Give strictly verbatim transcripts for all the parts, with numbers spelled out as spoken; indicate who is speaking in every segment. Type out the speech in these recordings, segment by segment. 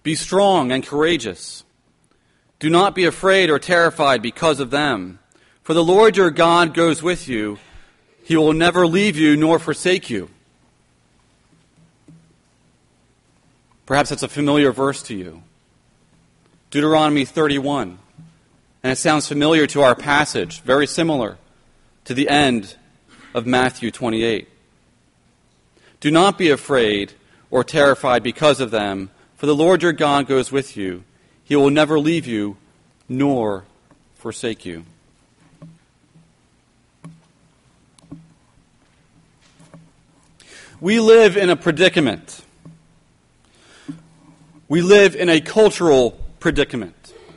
Speaker 1: Be strong and courageous. Do not be afraid or terrified because of them. For the Lord your God goes with you. He will never leave you nor forsake you. Perhaps that's a familiar verse to you. Deuteronomy thirty-one. And it sounds familiar to our passage, very similar to the end of Matthew twenty-eight. Do not be afraid or terrified because of them, for the Lord your God goes with you. He will never leave you nor forsake you. We live in a predicament. We live in a cultural predicament.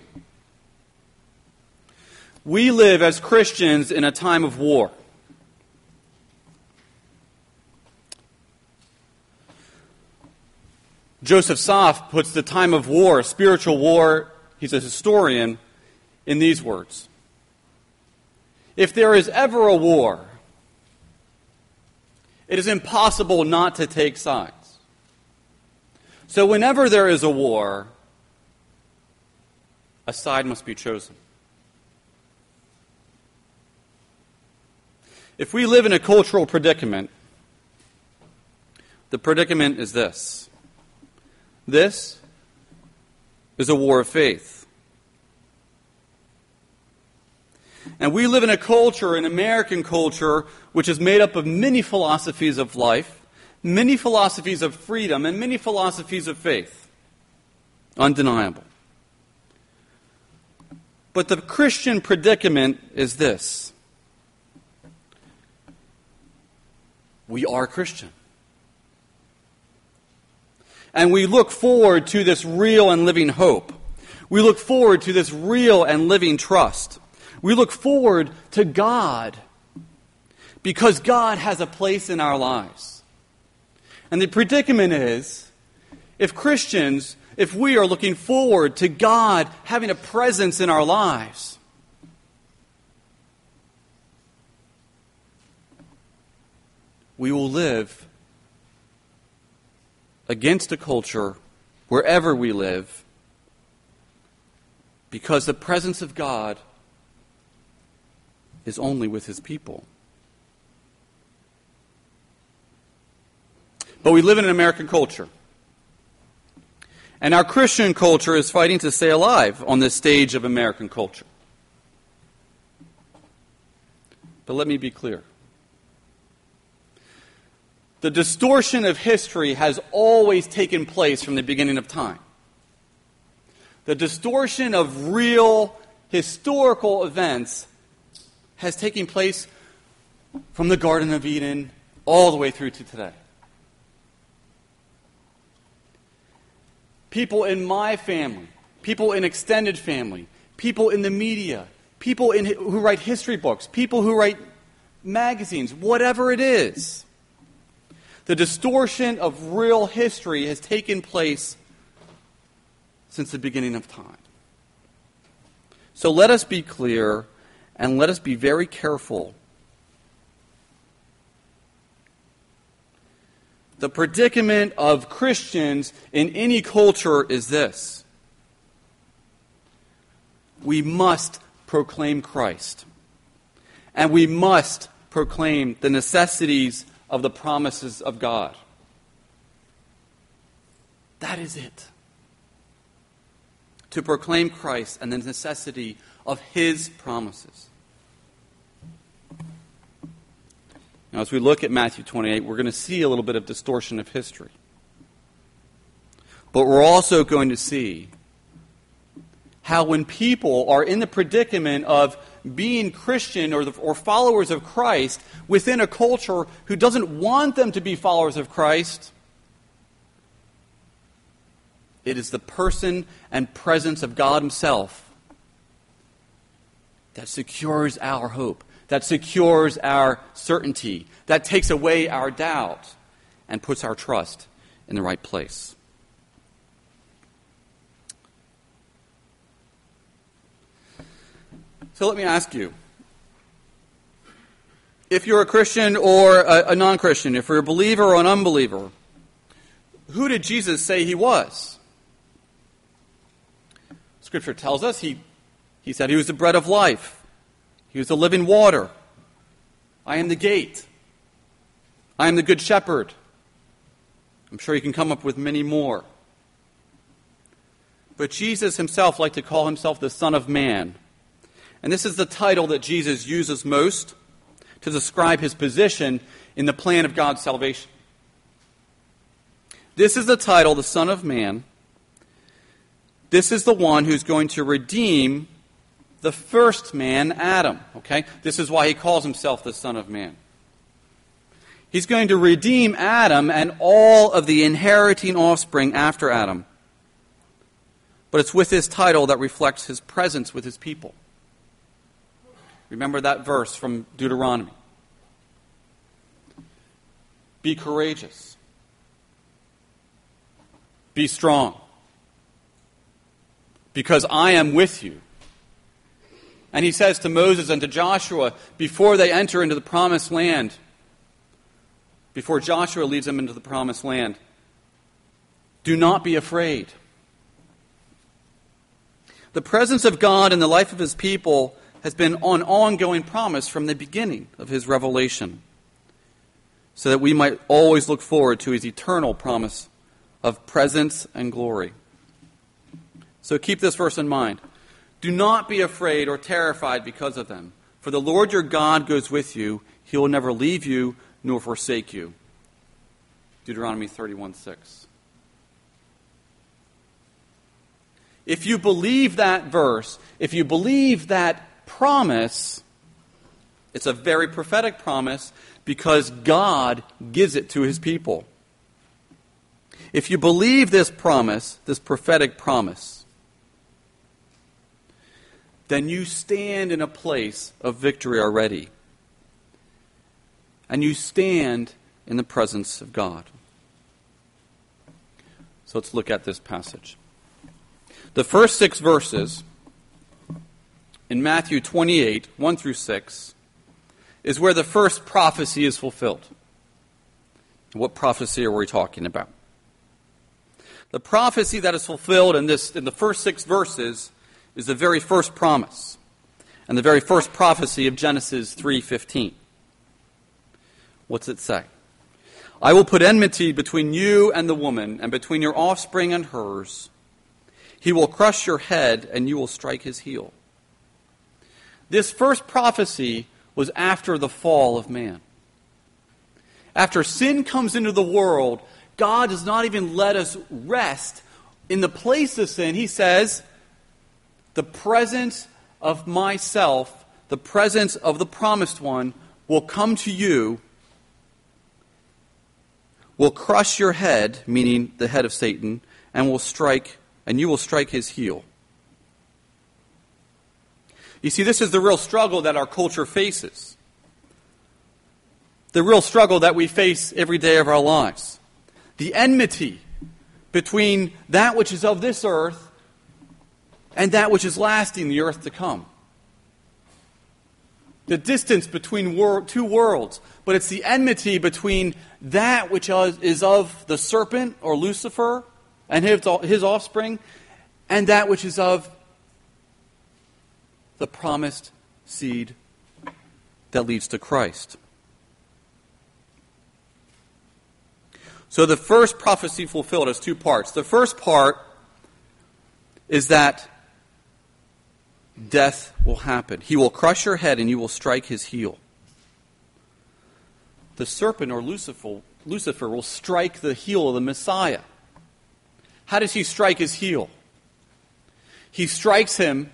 Speaker 1: We live as Christians in a time of war. Joseph Saf puts the time of war, spiritual war, he's a historian, in these words. If there is ever a war, it is impossible not to take sides. So whenever there is a war, a side must be chosen. If we live in a cultural predicament, the predicament is this. This is a war of faith. And we live in a culture, an American culture, which is made up of many philosophies of life, many philosophies of freedom, and many philosophies of faith. Undeniable. But the Christian predicament is this. We are Christian. And we look forward to this real and living hope. We look forward to this real and living trust. We look forward to God because God has a place in our lives. And the predicament is, if Christians, if we are looking forward to God having a presence in our lives, we will live against a culture wherever we live because the presence of God is only with His people. But we live in an American culture. And our Christian culture is fighting to stay alive on this stage of American culture. But let me be clear. The distortion of history has always taken place from the beginning of time. The distortion of real historical events has taken place from the Garden of Eden all the way through to today. People in my family, people in extended family, people in the media, people in, who write history books, people who write magazines, whatever it is. The distortion of real history has taken place since the beginning of time. So let us be clear and let us be very careful. The predicament of Christians in any culture is this. We must proclaim Christ. And we must proclaim the necessities of the promises of God. That is it. To proclaim Christ and the necessity of His promises. Now, as we look at Matthew twenty-eight, we're going to see a little bit of distortion of history. But we're also going to see how when people are in the predicament of being Christian or, the, or followers of Christ within a culture who doesn't want them to be followers of Christ, it is the person and presence of God Himself that secures our hope, that secures our certainty, that takes away our doubt and puts our trust in the right place. So let me ask you, if you're a Christian or a, a non-Christian, if you're a believer or an unbeliever, who did Jesus say He was? Scripture tells us he, he said he was the bread of life. He was the living water. I am the gate. I am the good shepherd. I'm sure you can come up with many more. But Jesus himself liked to call himself the Son of Man. And this is the title that Jesus uses most to describe his position in the plan of God's salvation. This is the title, the Son of Man. This is the one who's going to redeem the first man, Adam. Okay? This is why he calls himself the Son of Man. He's going to redeem Adam and all of the inheriting offspring after Adam. But it's with this title that reflects his presence with his people. Remember that verse from Deuteronomy. Be courageous. Be strong. Because I am with you. And he says to Moses and to Joshua, before they enter into the promised land, before Joshua leads them into the promised land, do not be afraid. The presence of God in the life of his people has been an ongoing promise from the beginning of his revelation, so that we might always look forward to his eternal promise of presence and glory. So keep this verse in mind. Do not be afraid or terrified because of them, for the Lord your God goes with you. He will never leave you nor forsake you. Deuteronomy thirty-one six. If you believe that verse, if you believe that promise, it's a very prophetic promise because God gives it to his people. If you believe this promise, this prophetic promise, then you stand in a place of victory already. And you stand in the presence of God. So let's look at this passage. The first six verses in Matthew twenty-eight, one through six, is where the first prophecy is fulfilled. What prophecy are we talking about? The prophecy that is fulfilled in this in the first six verses is the very first promise, and the very first prophecy of Genesis three fifteen. What's it say? I will put enmity between you and the woman, and between your offspring and hers. He will crush your head, and you will strike his heel. This first prophecy was after the fall of man. After sin comes into the world, God does not even let us rest in the place of sin. He says, the presence of myself, the presence of the promised one, will come to you, will crush your head, meaning the head of Satan, and will strike, and you will strike his heel. You see, this is the real struggle that our culture faces. The real struggle that we face every day of our lives. The enmity between that which is of this earth and that which is lasting, the earth to come. The distance between wor- two worlds, but it's the enmity between that which is of the serpent or Lucifer and his, his offspring, and that which is of the promised seed that leads to Christ. So the first prophecy fulfilled has two parts. The first part is that death will happen. He will crush your head and you will strike his heel. The serpent or Lucifer, Lucifer will strike the heel of the Messiah. How does he strike his heel? He strikes him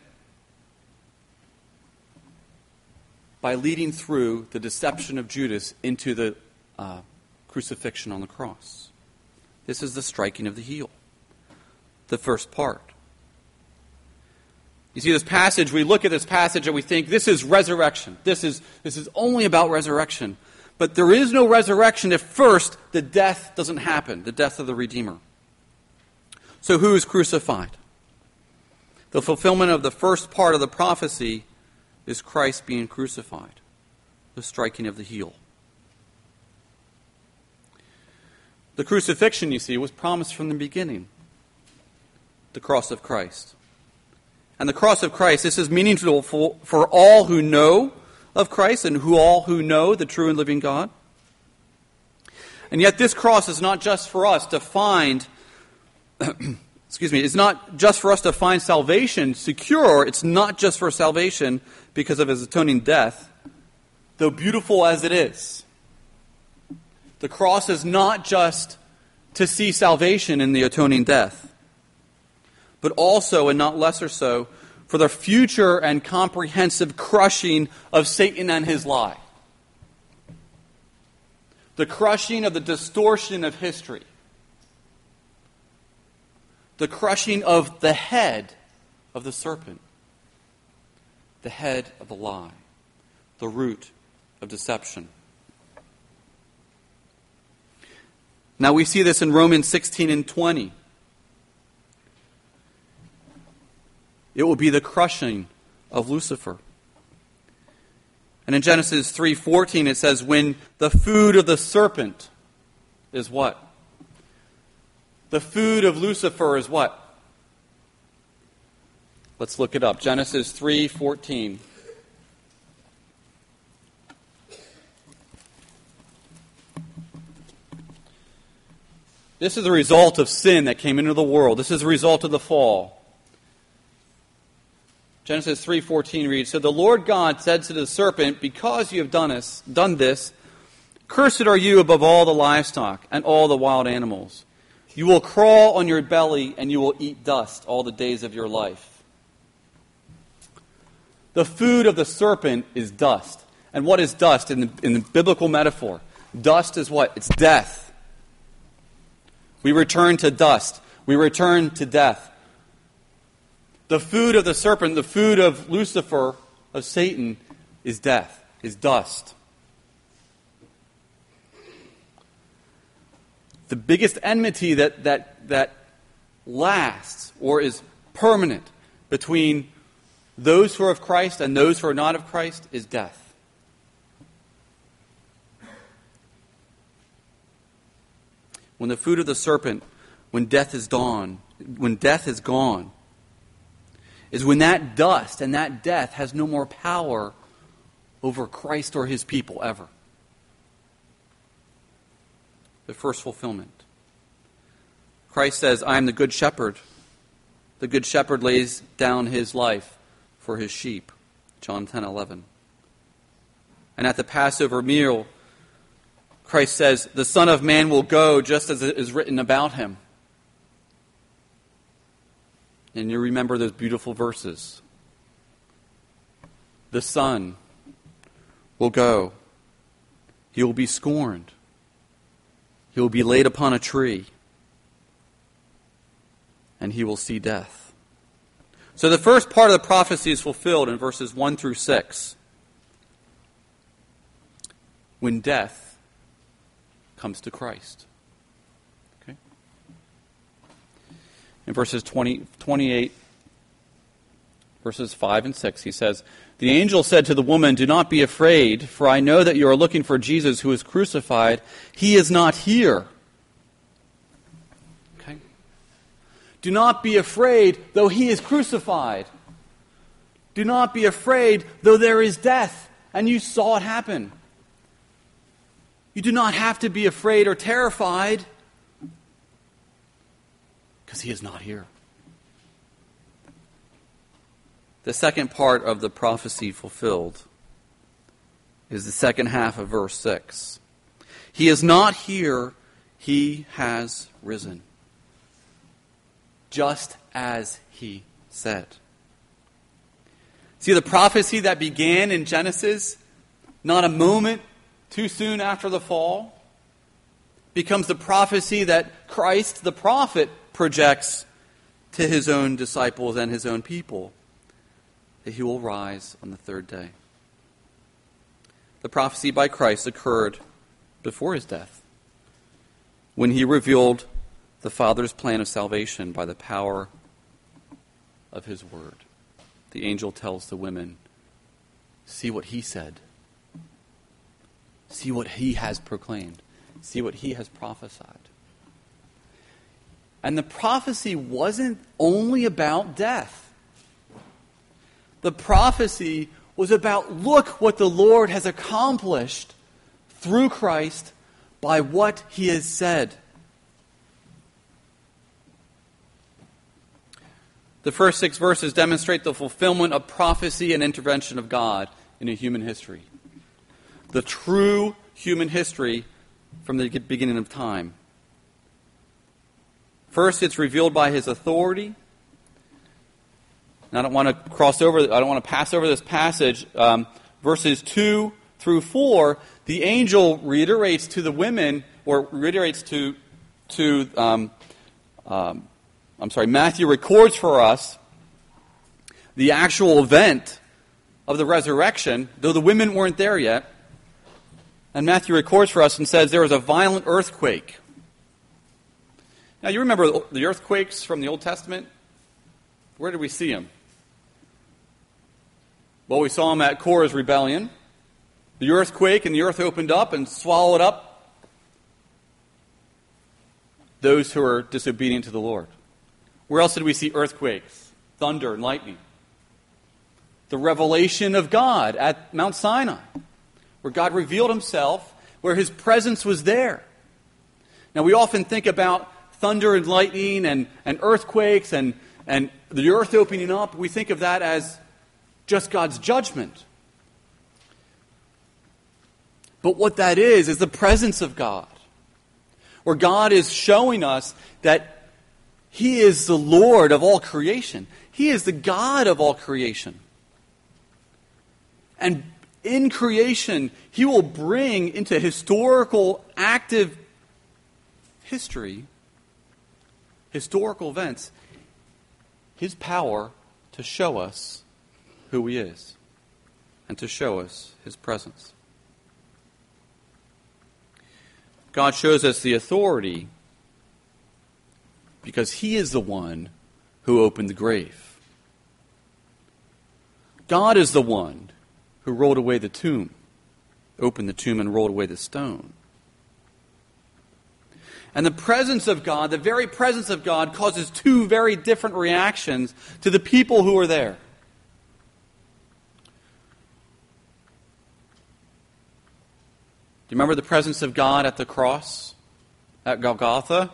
Speaker 1: by leading through the deception of Judas into the uh, crucifixion on the cross. This is the striking of the heel. The first part. You see this passage, we look at this passage and we think this is resurrection. This is, this is only about resurrection. But there is no resurrection if first the death doesn't happen, the death of the Redeemer. So who is crucified? The fulfillment of the first part of the prophecy is Christ being crucified, the striking of the heel. The crucifixion, you see, was promised from the beginning, the cross of Christ. And the cross of Christ, this is meaningful for, for all who know of Christ and who all who know the true and living God. And yet this cross is not just for us to find, excuse me, it's not just for us to find salvation secure. It's not just for salvation because of his atoning death, though beautiful as it is. The cross is not just to see salvation in the atoning death, but also, and not lesser so, for the future and comprehensive crushing of Satan and his lie. The crushing of the distortion of history. The crushing of the head of the serpent. The head of the lie. The root of deception. Now we see this in Romans sixteen and twenty. It will be the crushing of Lucifer. And in Genesis three fourteen it says, when the food of the serpent is what? The food of Lucifer is what? Let's look it up. Genesis three fourteen. This is the result of sin that came into the world. This is the result of the fall. Genesis three fourteen reads, so the Lord God said to the serpent, because you have done this, done this, cursed are you above all the livestock and all the wild animals. You will crawl on your belly and you will eat dust all the days of your life. The food of the serpent is dust. And what is dust in the, in the biblical metaphor? Dust is what? It's death. We return to dust. We return to death. The food of the serpent, the food of Lucifer, of Satan, is death, is dust. The biggest enmity that, that, that lasts or is permanent between those who are of Christ and those who are not of Christ is death. When the food of the serpent, when death is gone, when death is gone, is when that dust and that death has no more power over Christ or his people ever. The first fulfillment. Christ says, I am the good shepherd. The good shepherd lays down his life for his sheep. John ten eleven. And at the Passover meal, Christ says, the Son of Man will go just as it is written about him. And you remember those beautiful verses. The Son will go. He will be scorned. He will be laid upon a tree. And he will see death. So the first part of the prophecy is fulfilled in verses one through six. When death comes to Christ. Okay? In verses twenty, twenty-eight, verses five and six, he says, the angel said to the woman, do not be afraid, for I know that you are looking for Jesus who is crucified. He is not here. Okay? Do not be afraid, though he is crucified. Do not be afraid, though there is death, and you saw it happen. You do not have to be afraid or terrified because he is not here. The second part of the prophecy fulfilled is the second half of verse six. He is not here, he has risen. Just as he said. See, the prophecy that began in Genesis, not a moment too soon after the fall, becomes the prophecy that Christ, the prophet, projects to his own disciples and his own people, that he will rise on the third day. The prophecy by Christ occurred before his death, when he revealed the Father's plan of salvation by the power of his word. The angel tells the women, see what he said. See what he has proclaimed. See what he has prophesied. And the prophecy wasn't only about death. The prophecy was about, look what the Lord has accomplished through Christ by what he has said. The first six verses demonstrate the fulfillment of prophecy and intervention of God in a human history. The true human history from the beginning of time. First, it's revealed by his authority. And I don't want to cross over, I don't want to pass over this passage. Um, verses two through four, the angel reiterates to the women, or reiterates to, to um, um, I'm sorry, Matthew records for us the actual event of the resurrection, though the women weren't there yet. And Matthew records for us and says there was a violent earthquake. Now, you remember the earthquakes from the Old Testament? Where did we see them? Well, we saw them at Korah's rebellion. The earthquake, and the earth opened up and swallowed up those who were disobedient to the Lord. Where else did we see earthquakes, thunder, and lightning? The revelation of God at Mount Sinai, where God revealed himself, where his presence was there. Now, we often think about thunder and lightning and, and earthquakes and, and the earth opening up. We think of that as just God's judgment. But what that is, is the presence of God, where God is showing us that he is the Lord of all creation. He is the God of all creation. And in creation, he will bring into historical, active history, historical events, his power to show us who he is and to show us his presence. God shows us the authority because he is the one who opened the grave. God is the one who rolled away the tomb, opened the tomb and rolled away the stone. And the presence of God, the very presence of God, causes two very different reactions to the people who are there. Do you remember the presence of God at the cross, at Golgotha?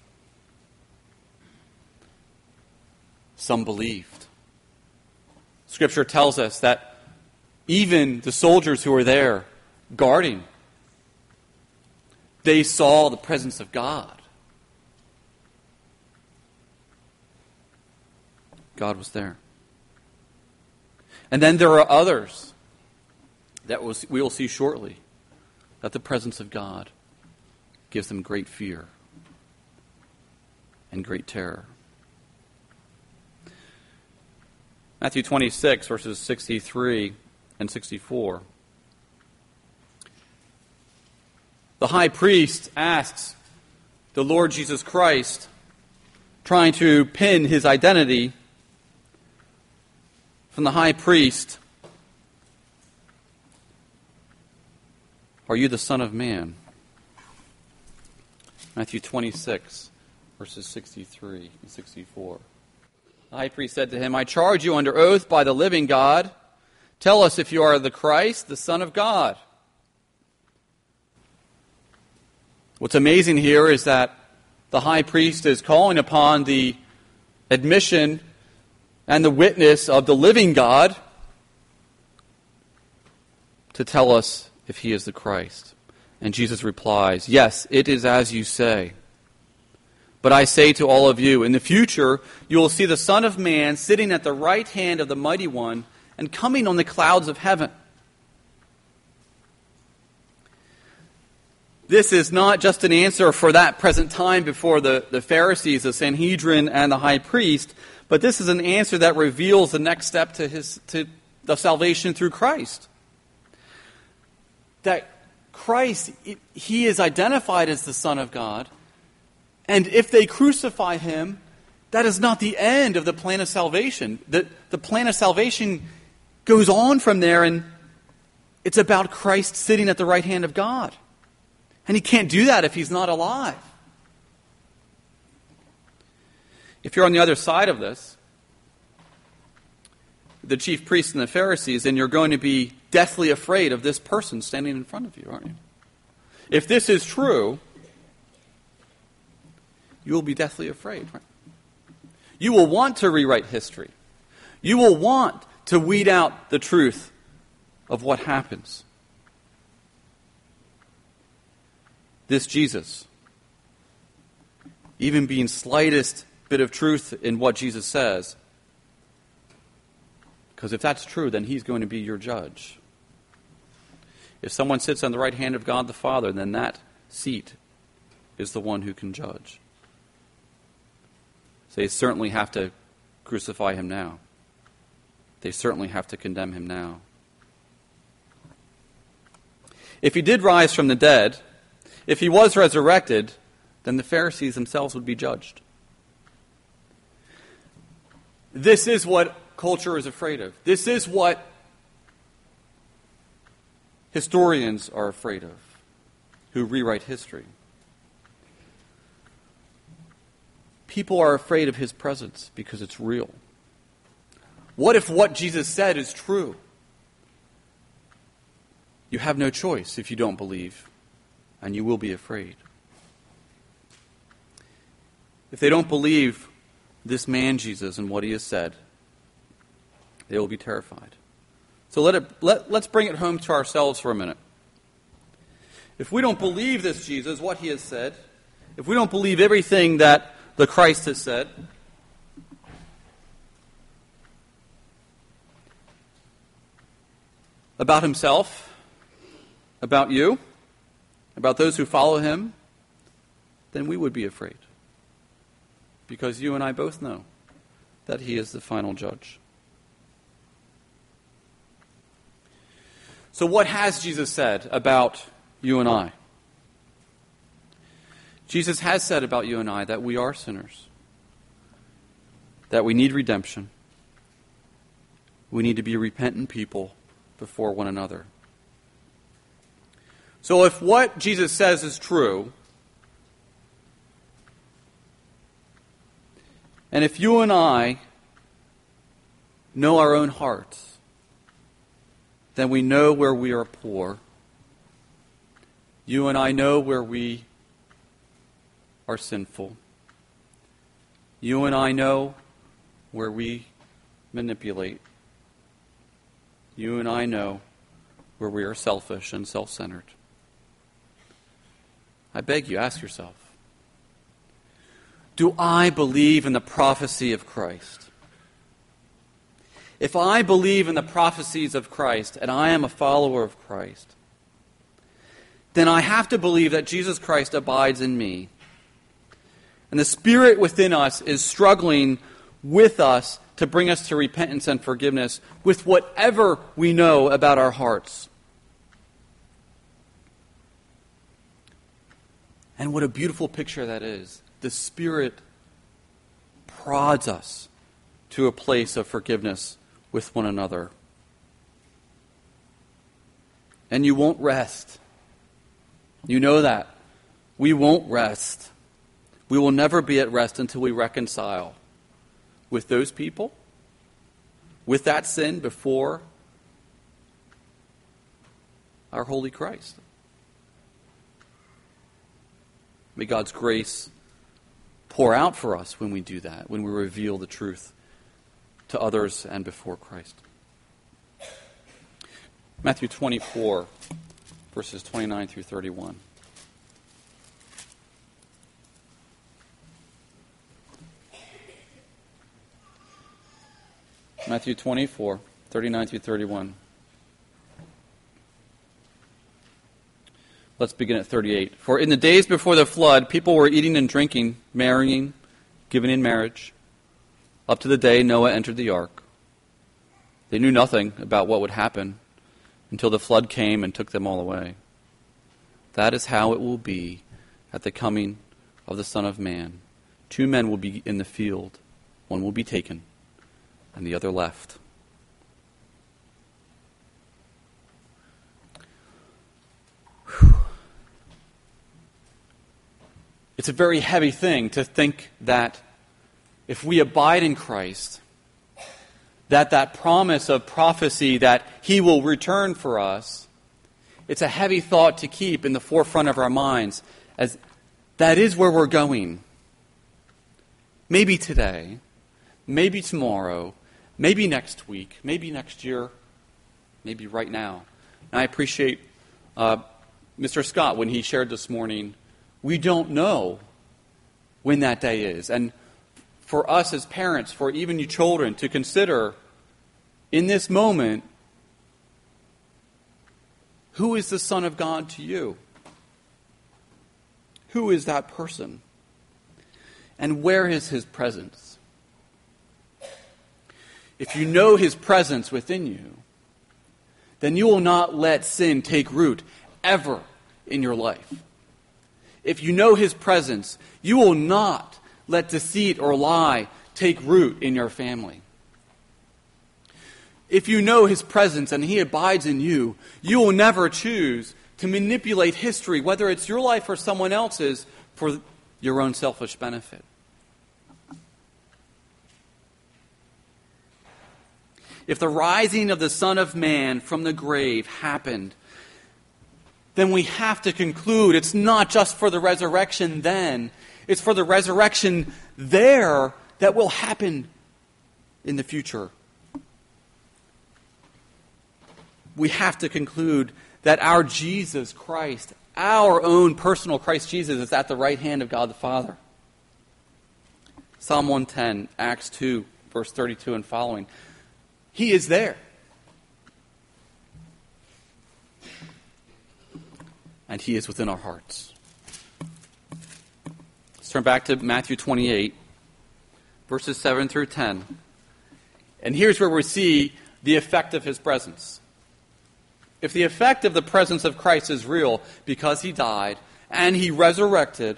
Speaker 1: Some believed. Scripture tells us that even the soldiers who were there guarding, they saw the presence of God. God was there. And then there are others that we will see shortly, that the presence of God gives them great fear and great terror. Matthew twenty-six, verses sixty-three and sixty-four. The high priest asks the Lord Jesus Christ, trying to pin his identity from the high priest, "Are you the Son of Man?" Matthew twenty-six, verses sixty-three and sixty-four. The high priest said to him, "I charge you under oath by the living God, tell us if you are the Christ, the Son of God." What's amazing here is that the high priest is calling upon the admission and the witness of the living God to tell us if he is the Christ. And Jesus replies, "Yes, it is as you say. But I say to all of you, in the future you will see the Son of Man sitting at the right hand of the Mighty One and coming on the clouds of heaven." This is not just an answer for that present time before the, the Pharisees, the Sanhedrin, and the high priest, but this is an answer that reveals the next step to his to the salvation through Christ. That Christ, he is identified as the Son of God, and if they crucify him, that is not the end of the plan of salvation. The, the plan of salvation goes on from there, and it's about Christ sitting at the right hand of God. And he can't do that if he's not alive. If you're on the other side of this, the chief priests and the Pharisees, then you're going to be deathly afraid of this person standing in front of you, aren't you? If this is true, you will be deathly afraid. Right? You will want to rewrite history. You will want to weed out the truth of what happens. This Jesus, even being slightest bit of truth in what Jesus says, because if that's true, then he's going to be your judge. If someone sits on the right hand of God the Father, then that seat is the one who can judge. So they certainly have to crucify him now. They certainly have to condemn him now. If he did rise from the dead, if he was resurrected, then the Pharisees themselves would be judged. This is what culture is afraid of. This is what historians are afraid of, who rewrite history. People are afraid of his presence because it's real. What if what Jesus said is true? You have no choice if you don't believe, and you will be afraid. If they don't believe this man Jesus and what he has said, they will be terrified. So let it, let, let's bring it home to ourselves for a minute. If we don't believe this Jesus, what he has said, if we don't believe everything that the Christ has said, about himself, about you, about those who follow him, then we would be afraid. Because you and I both know that he is the final judge. So what has Jesus said about you and I? Jesus has said about you and I that we are sinners, that we need redemption. We need to be repentant people before one another. So if what Jesus says is true, and if you and I know our own hearts, then we know where we are poor. You and I know where we are sinful. You and I know where we manipulate. You and I know where we are selfish and self-centered. I beg you, ask yourself, do I believe in the prophecy of Christ? If I believe in the prophecies of Christ and I am a follower of Christ, then I have to believe that Jesus Christ abides in me. And the Spirit within us is struggling with us to bring us to repentance and forgiveness with whatever we know about our hearts. And what a beautiful picture that is. The Spirit prods us to a place of forgiveness with one another. And you won't rest. You know that. We won't rest. We will never be at rest until we reconcile with those people, with that sin before our holy Christ. May God's grace pour out for us when we do that, when we reveal the truth to others and before Christ. Matthew twenty-four, verses twenty-nine through thirty-one. Matthew twenty-four, thirty-nine through thirty-one. Let's begin at thirty-eight. For in the days before the flood, people were eating and drinking, marrying, giving in marriage, up to the day Noah entered the ark. They knew nothing about what would happen until the flood came and took them all away. That is how it will be at the coming of the Son of Man. Two men will be in the field. One will be taken, and the other left. Whew. It's a very heavy thing to think that if we abide in Christ, that that promise of prophecy that he will return for us, it's a heavy thought to keep in the forefront of our minds, as that is where we're going. Maybe today, maybe tomorrow, maybe next week, maybe next year, maybe right now. And I appreciate uh, Mister Scott when he shared this morning, we don't know when that day is. And for us as parents, for even you children, to consider in this moment, who is the Son of God to you? Who is that person? And where is his presence? If you know his presence within you, then you will not let sin take root ever in your life. If you know his presence, you will not let deceit or lie take root in your family. If you know his presence and he abides in you, you will never choose to manipulate history, whether it's your life or someone else's, for your own selfish benefit. If the rising of the Son of Man from the grave happened, then we have to conclude it's not just for the resurrection then, it's for the resurrection there that will happen in the future. We have to conclude that our Jesus Christ, our own personal Christ Jesus, is at the right hand of God the Father. Psalm one ten, Acts two, verse thirty-two and following. He is there. And he is within our hearts. Let's turn back to Matthew twenty-eight, verses seven through ten. And here's where we see the effect of his presence. If the effect of the presence of Christ is real because he died and he resurrected,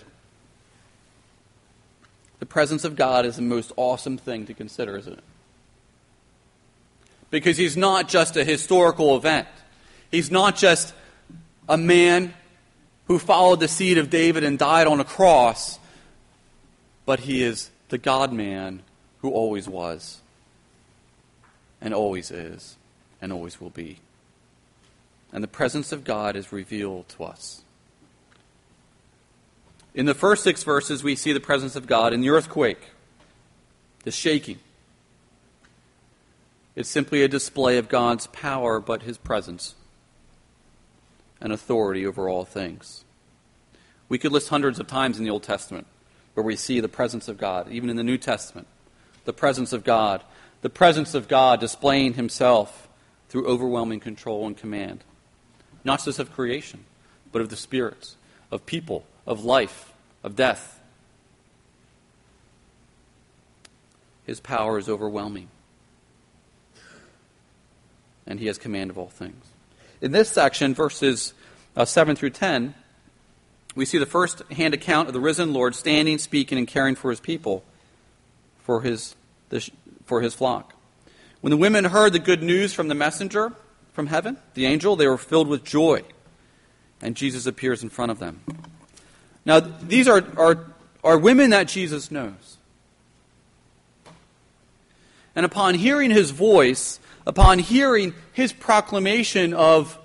Speaker 1: the presence of God is the most awesome thing to consider, isn't it? Because he's not just a historical event. He's not just a man who followed the seed of David and died on a cross, but he is the God-man who always was and always is and always will be. And the presence of God is revealed to us. In the first six verses, we see the presence of God in the earthquake, the shaking. It's simply a display of God's power, but his presence and authority over all things. We could list hundreds of times in the Old Testament where we see the presence of God, even in the New Testament, the presence of God, the presence of God displaying himself through overwhelming control and command. Not just of creation, but of the spirits, of people, of life, of death. His power is overwhelming. And he has command of all things. In this section, verses uh, seven through ten, we see the first-hand account of the risen Lord standing, speaking, and caring for his people, for his, the, for his flock. When the women heard the good news from the messenger from heaven, the angel, they were filled with joy. And Jesus appears in front of them. Now, these are, are, are women that Jesus knows. And upon hearing his voice, upon hearing his proclamation of,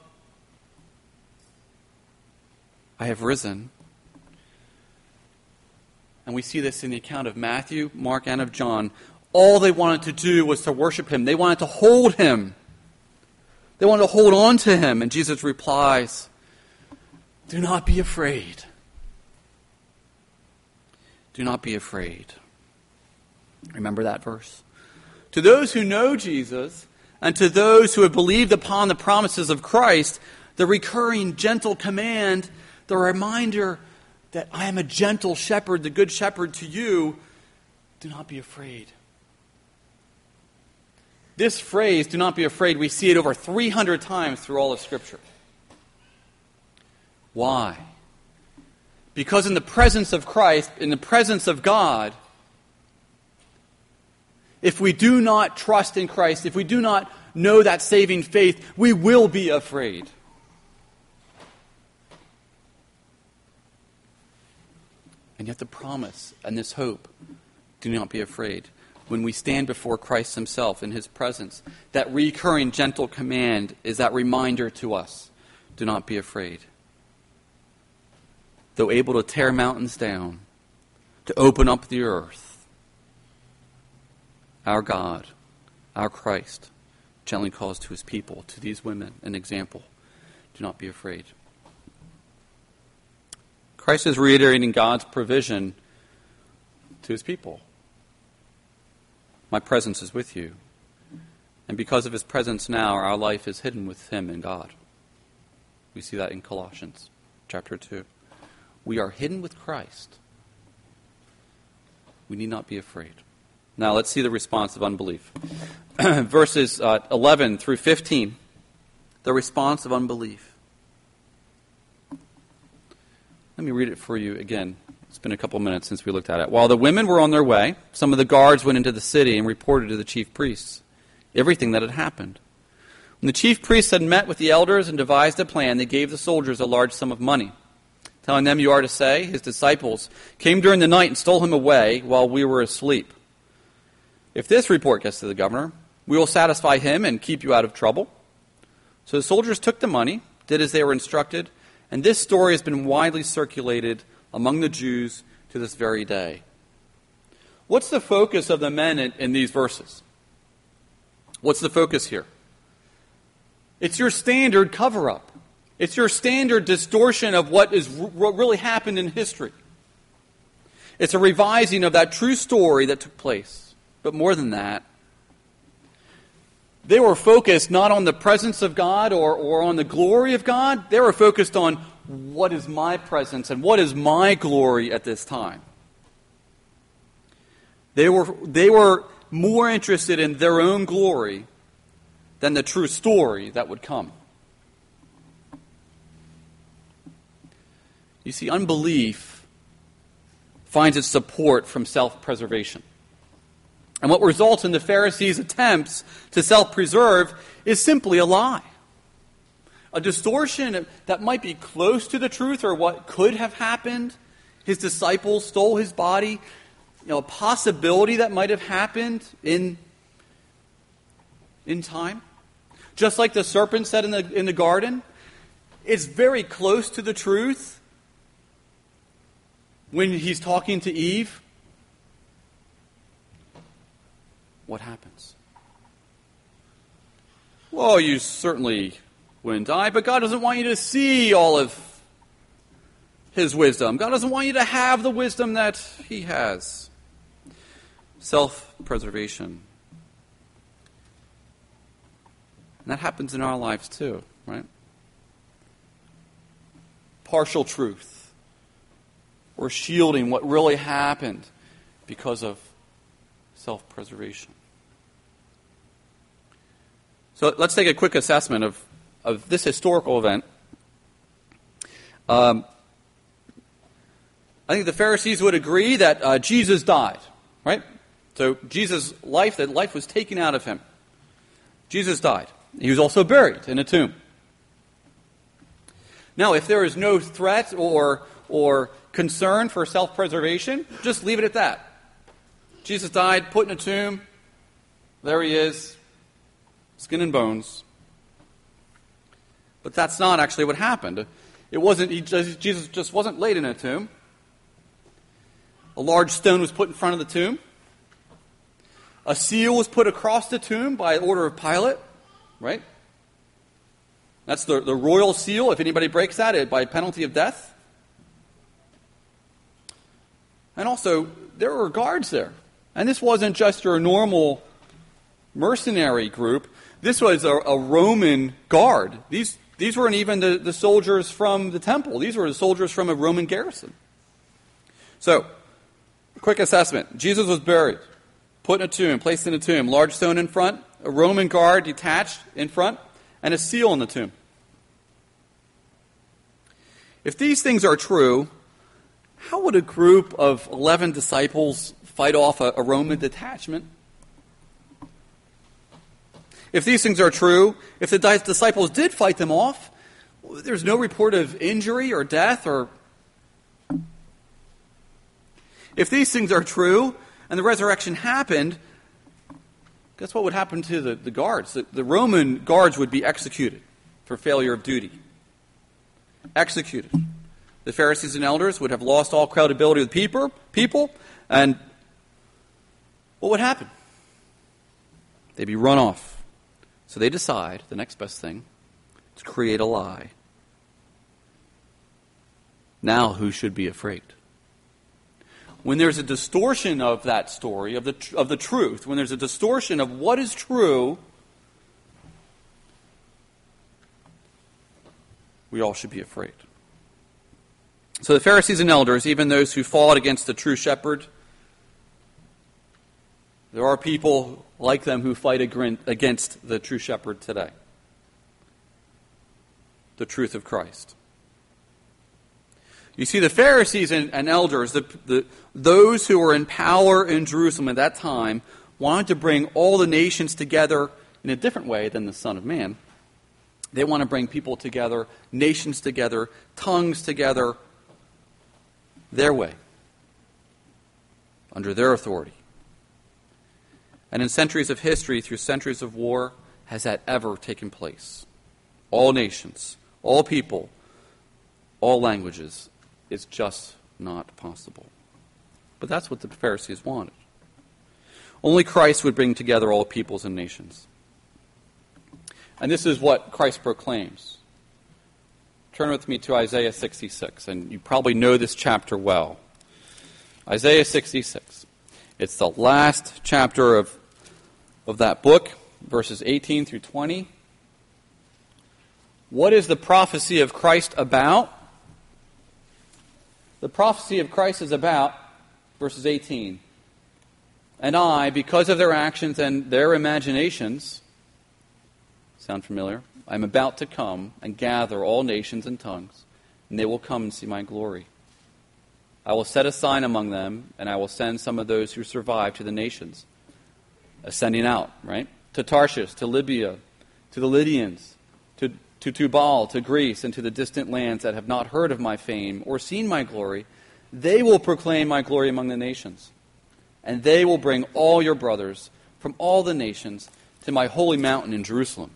Speaker 1: I have risen, and we see this in the account of Matthew, Mark, and of John, all they wanted to do was to worship him. They wanted to hold him. They wanted to hold on to him. And Jesus replies, do not be afraid. Do not be afraid. Remember that verse? To those who know Jesus, and to those who have believed upon the promises of Christ, the recurring gentle command, the reminder that I am a gentle shepherd, the good shepherd to you, do not be afraid. This phrase, do not be afraid, we see it over three hundred times through all of Scripture. Why? Because in the presence of Christ, in the presence of God, if we do not trust in Christ, if we do not know that saving faith, we will be afraid. And yet the promise and this hope, do not be afraid. when we stand before Christ himself in his presence, that recurring gentle command is that reminder to us, do not be afraid. Though able to tear mountains down, to open up the earth, our God, our Christ, gently calls to his people, to these women, an example. Do not be afraid. Christ is reiterating God's provision to his people. My presence is with you. And because of his presence now, our life is hidden with him in God. We see that in Colossians chapter two. We are hidden with Christ. We need not be afraid. Now let's see the response of unbelief. Verses uh, eleven through fifteen. The response of unbelief. Let me read it for you again. It's been a couple minutes since we looked at it. While the women were on their way, some of the guards went into the city and reported to the chief priests everything that had happened. When the chief priests had met with the elders and devised a plan, they gave the soldiers a large sum of money, telling them, you are to say, his disciples came during the night and stole him away while we were asleep. If this report gets to the governor, we will satisfy him and keep you out of trouble. So the soldiers took the money, did as they were instructed, and this story has been widely circulated among the Jews to this very day. What's the focus of the men in, in these verses? What's the focus here? It's your standard cover-up. It's your standard distortion of what is what really happened in history. It's a revising of that true story that took place. But more than that, they were focused not on the presence of God or, or on the glory of God. They were focused on what is my presence and what is my glory at this time. They were, they were more interested in their own glory than the true story that would come. You see, unbelief finds its support from self-preservation. And what results in the Pharisees' attempts to self-preserve is simply a lie. A distortion that might be close to the truth or what could have happened. His disciples stole his body. You know, a possibility that might have happened in, in time. Just like the serpent said in the, in the garden, it's very close to the truth when he's talking to Eve. What happens? Well, you certainly wouldn't die, but God doesn't want you to see all of his wisdom. God doesn't want you to have the wisdom that he has. Self-preservation. And that happens in our lives too, right? Partial truth. Or shielding what really happened because of self-preservation. So let's take a quick assessment of, of this historical event. Um, I think the Pharisees would agree that uh, Jesus died, right? So Jesus' life, that life was taken out of him. Jesus died. He was also buried in a tomb. Now, if there is no threat or, or concern for self-preservation, just leave it at that. Jesus died, put in a tomb. There he is. Skin and bones. But that's not actually what happened. It wasn't, he just, Jesus just wasn't laid in a tomb. A large stone was put in front of the tomb. A seal was put across the tomb by order of Pilate, right? That's the, the royal seal. If anybody breaks that, it by penalty of death. And also, there were guards there. And this wasn't just your normal mercenary group. This was a, a Roman guard. These these weren't even the, the soldiers from the temple. These were the soldiers from a Roman garrison. So, quick assessment. Jesus was buried, put in a tomb, placed in a tomb, large stone in front, a Roman guard detached in front, and a seal in the tomb. If these things are true, how would a group of eleven disciples fight off a, a Roman detachment? If these things are true, if the disciples did fight them off, there's no report of injury or death or... If these things are true and the resurrection happened, guess what would happen to the, the guards? The, the Roman guards would be executed for failure of duty. Executed. The Pharisees and elders would have lost all credibility with people, people, and what would happen? They'd be run off. So they decide the next best thing is to create a lie. Now who should be afraid? When there's a distortion of that story, of the of the truth, when there's a distortion of what is true, we all should be afraid. So the Pharisees and elders, even those who fought against the true shepherd, there are people like them who fight against the true shepherd today. The truth of Christ. You see, the Pharisees and, and elders, the, the, those who were in power in Jerusalem at that time, wanted to bring all the nations together in a different way than the Son of Man. They want to bring people together, nations together, tongues together, their way, under their authority. And in centuries of history, through centuries of war, has that ever taken place? All nations, all people, all languages. It's just not possible. But that's what the Pharisees wanted. Only Christ would bring together all peoples and nations. And this is what Christ proclaims. Turn with me to Isaiah sixty-six, and you probably know this chapter well. Isaiah sixty-six. It's the last chapter of, of that book, verses eighteen through twenty. What is the prophecy of Christ about? The prophecy of Christ is about, verses eighteen, and I, because of their actions and their imaginations, sound familiar? I am about to come and gather all nations and tongues, and they will come and see my glory. I will set a sign among them, and I will send some of those who survive to the nations. Ascending out, right? To Tarshish, to Libya, to the Lydians, to, to Tubal, to Greece, and to the distant lands that have not heard of my fame or seen my glory. They will proclaim my glory among the nations. And they will bring all your brothers from all the nations to my holy mountain in Jerusalem.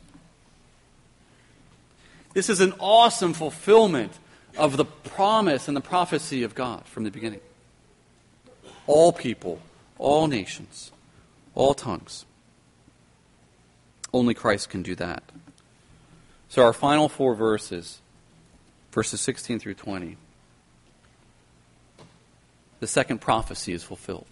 Speaker 1: This is an awesome fulfillment of the promise and the prophecy of God from the beginning. All people, all nations, all tongues. Only Christ can do that. So our final four verses, verses sixteen through twenty, the second prophecy is fulfilled.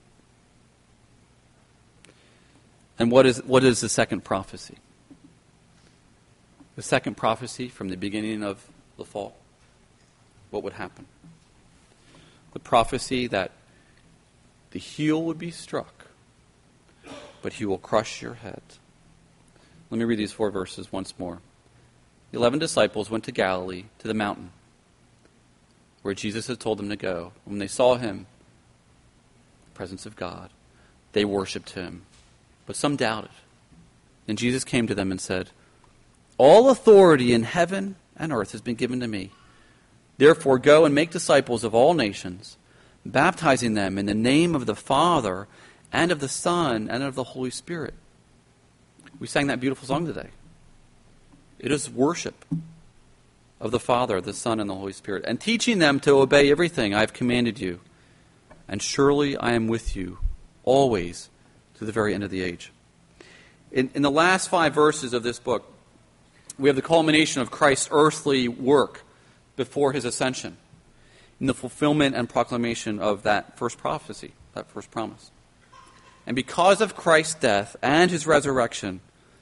Speaker 1: And what is what is the second prophecy? The second prophecy from the beginning of the fall. What would happen? The prophecy that the heel would be struck, but he will crush your head. Let me read these four verses once more. The eleven disciples went to Galilee, to the mountain, where Jesus had told them to go. When they saw him, the presence of God, they worshipped him. But some doubted. And Jesus came to them and said, all authority in heaven and earth has been given to me. Therefore go and make disciples of all nations, baptizing them in the name of the Father and of the Son and of the Holy Spirit. We sang that beautiful song today. It is worship of the Father, the Son, and the Holy Spirit, and teaching them to obey everything I have commanded you. And surely I am with you always to the very end of the age. In, in the last five verses of this book, we have the culmination of Christ's earthly work before his ascension, in the fulfillment and proclamation of that first prophecy, that first promise. And because of Christ's death and his resurrection,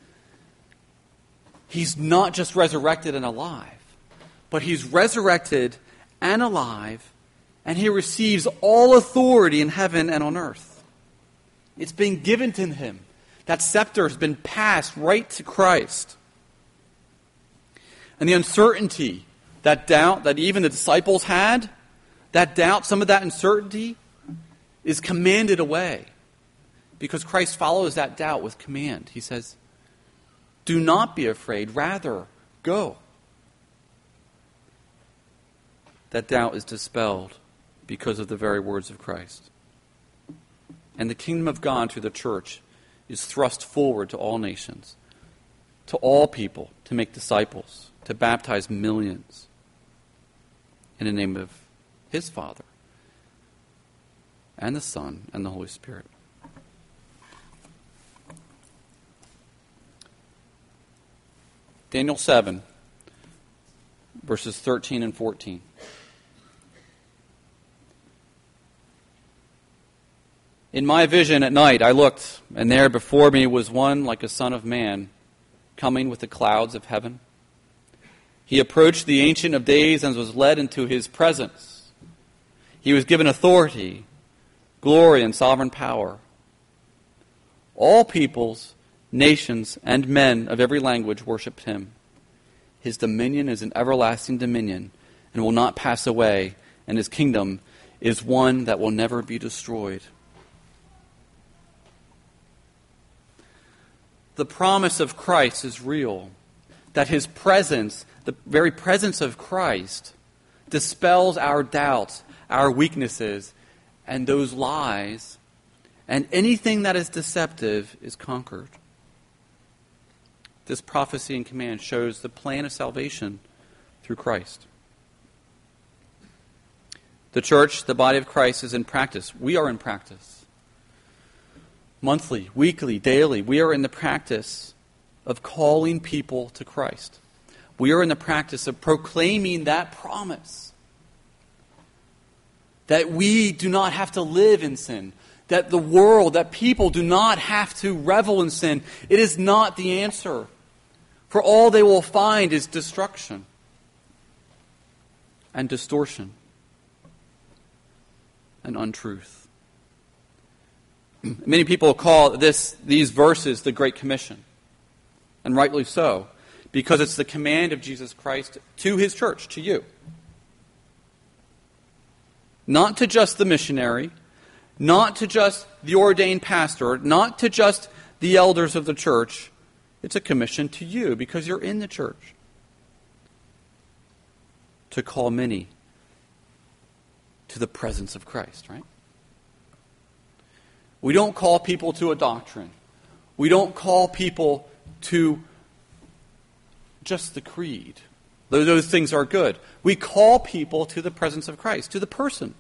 Speaker 1: he's not just resurrected and alive, but he's resurrected and alive, and he receives all authority in heaven and on earth. It's been given to him. That scepter has been passed right to Christ. And the uncertainty, that doubt that even the disciples had, that doubt, some of that uncertainty is commanded away. Because Christ follows that doubt with command. He says, do not be afraid, rather go. That doubt is dispelled because of the very words of Christ. And the kingdom of God through the church is thrust forward to all nations, to all people, to make disciples, to baptize millions in the name of his Father and the Son and the Holy Spirit. Daniel seven, verses thirteen and fourteen. In my vision at night I looked, and there before me was one like a son of man, coming with the clouds of heaven. He approached the Ancient of Days and was led into his presence. He was given authority, glory, and sovereign power. All peoples, nations, and men of every language worshipped him. His dominion is an everlasting dominion and will not pass away, and his kingdom is one that will never be destroyed. The promise of Christ is real, that his presence, the very presence of Christ, dispels our doubts, our weaknesses, and those lies, and anything that is deceptive is conquered. This prophecy and command shows the plan of salvation through Christ. The church, the body of Christ, is in practice. We are in practice. Monthly, weekly, daily, we are in the practice of calling people to Christ. We are in the practice of proclaiming that promise. That we do not have to live in sin. That the world, that people do not have to revel in sin. It is not the answer. For all they will find is destruction and distortion and untruth. Many people call this these verses the Great Commission, and rightly so, because it's the command of Jesus Christ to his church, to you. Not to just the missionary, not to just the ordained pastor, not to just the elders of the church. It's a commission to you because you're in the church. To call many to the presence of Christ, right? We don't call people to a doctrine. We don't call people to just the creed. Those, those things are good. We call people to the presence of Christ, to the person,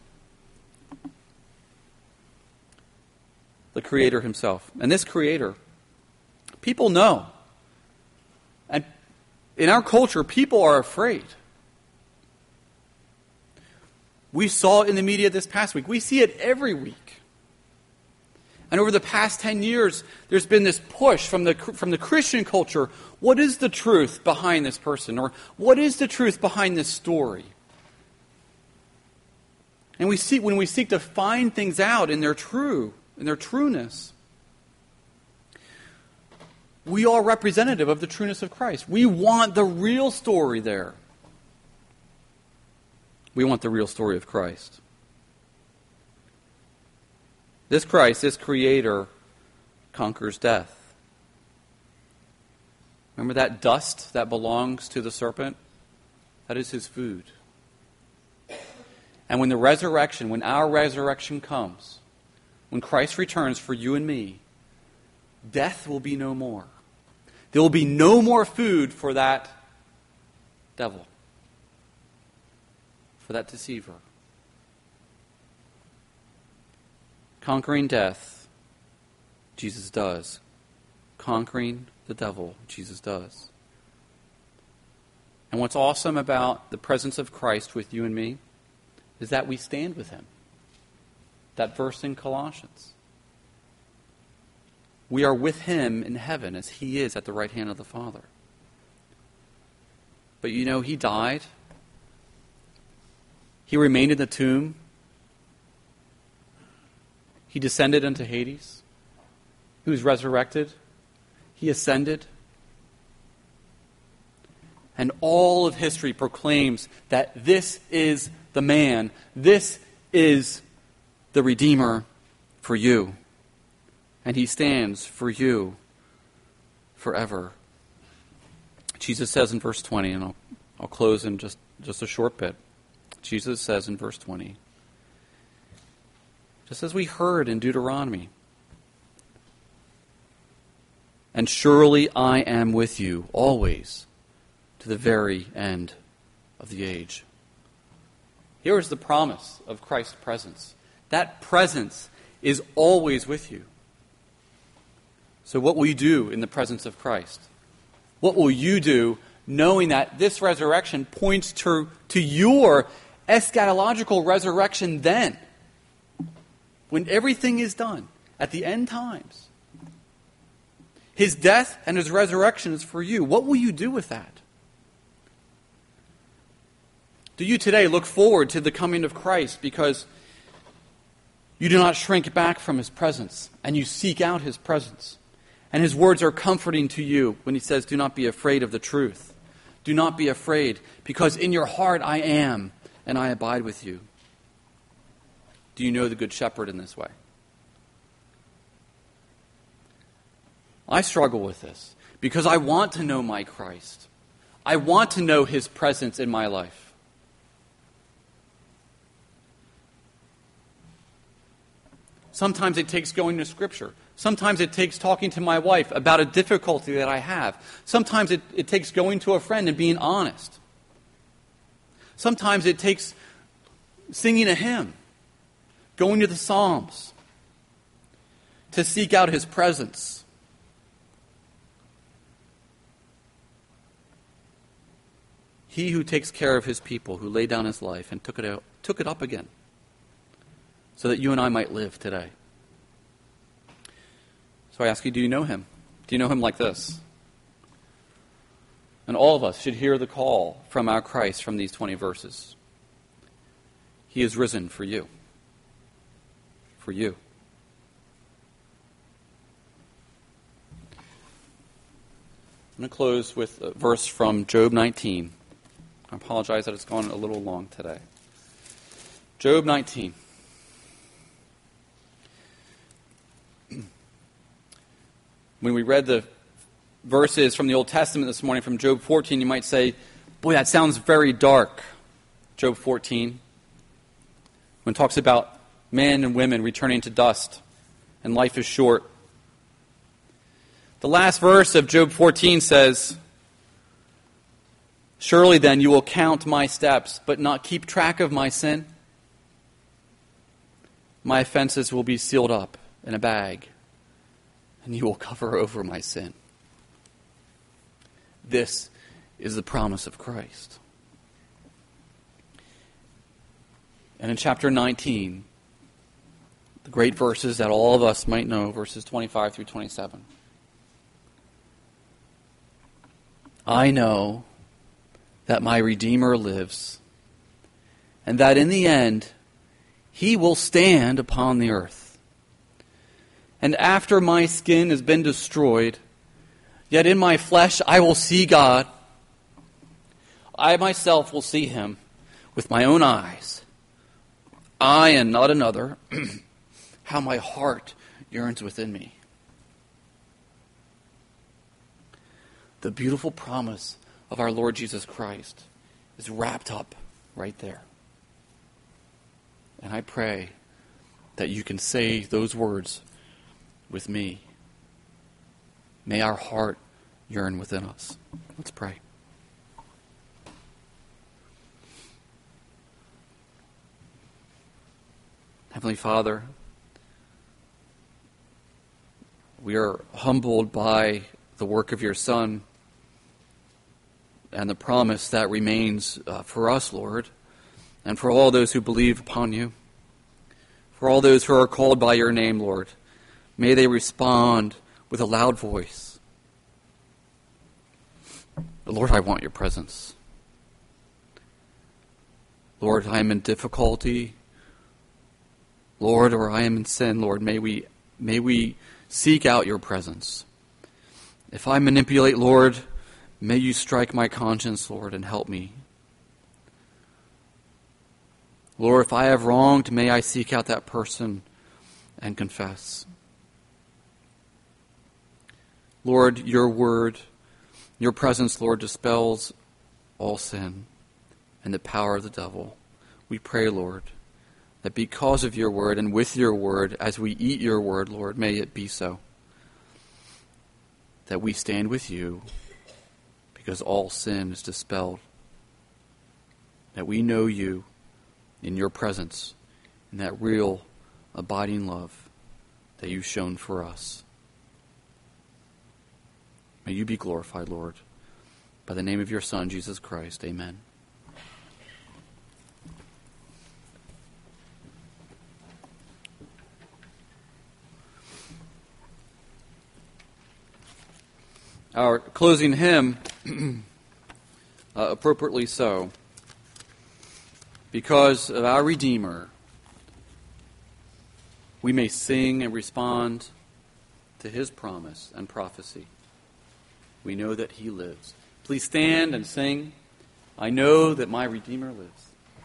Speaker 1: the Creator himself. And this Creator, people know. And in our culture, people are afraid. We saw it in the media this past week. We see it every week. And over the past ten years, there's been this push from the from the Christian culture. What is the truth behind this person? Or what is the truth behind this story? And we see when we seek to find things out in their true, in their trueness, we are representative of the trueness of Christ. We want the real story there. We want the real story of Christ. This Christ, this Creator, conquers death. Remember that dust that belongs to the serpent? That is his food. And when the resurrection, when our resurrection comes, when Christ returns for you and me, death will be no more. There will be no more food for that devil, for that deceiver. Conquering death, Jesus does. Conquering the devil, Jesus does. And what's awesome about the presence of Christ with you and me is that we stand with him. That verse in Colossians. We are with him in heaven as he is at the right hand of the Father. But you know, he died. He remained in the tomb. He descended into Hades. He was resurrected. He ascended. And all of history proclaims that this is the man. This is the Redeemer for you. And he stands for you forever. Jesus says in verse twenty, and I'll, I'll close in just, just a short bit. Jesus says in verse twenty, just as we heard in Deuteronomy, and surely I am with you always to the very end of the age. Here is the promise of Christ's presence. That presence is always with you. So what will you do in the presence of Christ? What will you do knowing that this resurrection points to, to your eschatological resurrection then? When everything is done, at the end times. His death and his resurrection is for you. What will you do with that? Do you today look forward to the coming of Christ because you do not shrink back from his presence and you seek out his presence? And his words are comforting to you when he says, do not be afraid of the truth. Do not be afraid, because in your heart I am, and I abide with you. Do you know the Good Shepherd in this way? I struggle with this because I want to know my Christ. I want to know his presence in my life. Sometimes it takes going to Scripture. Sometimes it takes talking to my wife about a difficulty that I have. Sometimes it, it takes going to a friend and being honest. Sometimes it takes singing a hymn, going to the Psalms, to seek out his presence. He who takes care of his people, who laid down his life and took it out, took it up again, so that you and I might live today. So I ask you, do you know him? Do you know him like this? And all of us should hear the call from our Christ from these twenty verses. He is risen for you. For you. I'm going to close with a verse from Job nineteen. I apologize that it's gone a little long today. Job nineteen. When we read the verses from the Old Testament this morning from Job fourteen, you might say, boy, that sounds very dark. Job fourteen. When it talks about men and women returning to dust and life is short. The last verse of Job fourteen says, surely then you will count my steps, but not keep track of my sin. My offenses will be sealed up in a bag, and you will cover over my sin. This is the promise of Christ. And in chapter nineteen, the great verses that all of us might know, verses twenty-five through twenty-seven. I know that my Redeemer lives, and that in the end he will stand upon the earth. And after my skin has been destroyed, yet in my flesh I will see God. I myself will see him with my own eyes. I and not another. How my heart yearns within me. The beautiful promise of our Lord Jesus Christ is wrapped up right there. And I pray that you can say those words with me. May our heart yearn within us. Let's pray. Heavenly Father, we are humbled by the work of your Son and the promise that remains uh, for us, Lord, and for all those who believe upon you, for all those who are called by your name, Lord. May they respond with a loud voice. Lord, I want your presence. Lord, I am in difficulty. Lord, or I am in sin. Lord, may we may we seek out your presence. If I manipulate, Lord, may you strike my conscience, Lord, and help me. Lord, if I have wronged, may I seek out that person and confess. Lord, your word, your presence, Lord, dispels all sin and the power of the devil. We pray, Lord, that because of your word and with your word, as we eat your word, Lord, may it be so. that we stand with you because all sin is dispelled, that we know you in your presence, in that real, abiding love that you've shown for us. May you be glorified, Lord. By the name of your Son, Jesus Christ, amen. Our closing hymn, uh, appropriately so, because of our Redeemer, we may sing and respond to his promise and prophecy. We know that he lives. Please stand and sing, I know that my Redeemer lives.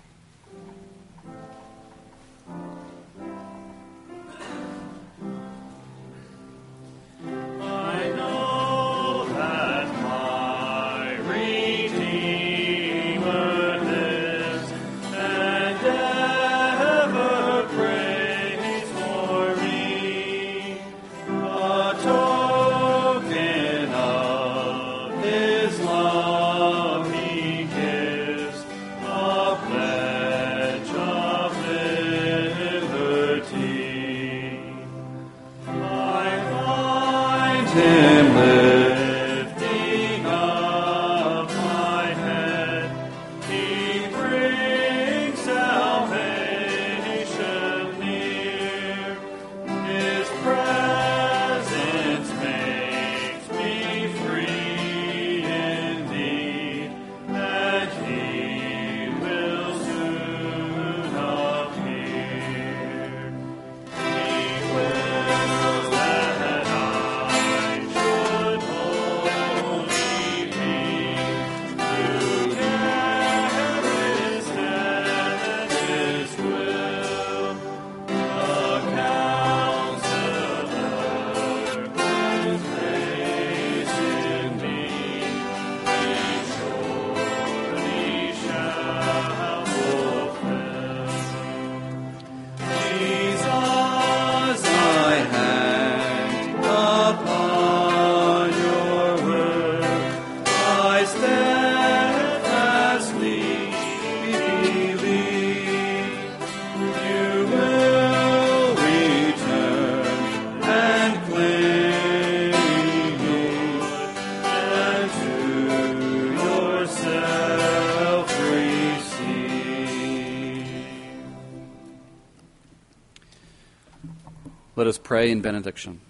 Speaker 1: Let us pray in benediction.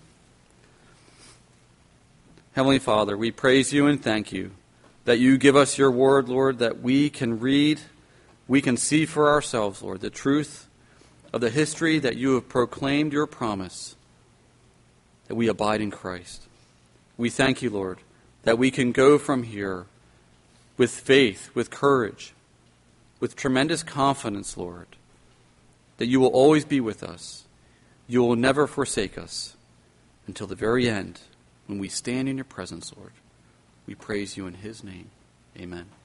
Speaker 1: Heavenly Father, we praise you and thank you that you give us your word, Lord, that we can read, we can see for ourselves, Lord, the truth of the history that you have proclaimed your promise, that we abide in Christ. We thank you, Lord, that we can go from here with faith, with courage, with tremendous confidence, Lord, that you will always be with us. You will never forsake us until the very end when we stand in your presence, Lord. We praise you in his name. Amen.